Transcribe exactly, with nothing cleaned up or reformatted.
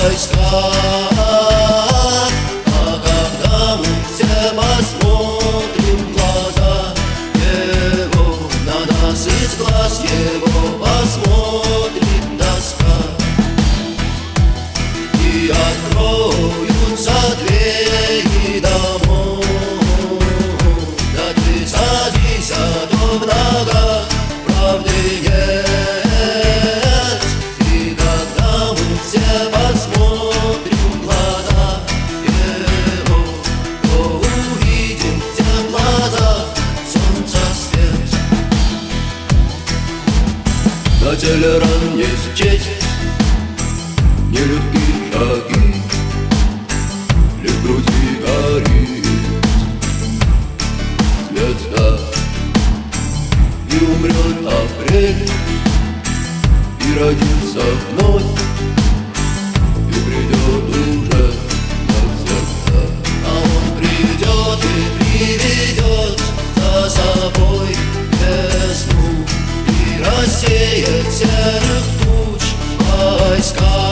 войска. А когда мы все посмотрим в глаза его, на нас из глаз его посмотрит тоска. И откроются двери домов, да ты садись, а то в ногах правды нет. И когда мы все посмотрим в глаза его, то увидим в тех глазах солнца свет. На телеран не счесть нелегкие шаги, лишь в груди горит звезда. И умрет апрель, и родится вновь, и придет уже навсегда. А он придет и приведет за собой весну, и рассеет серых туч войска.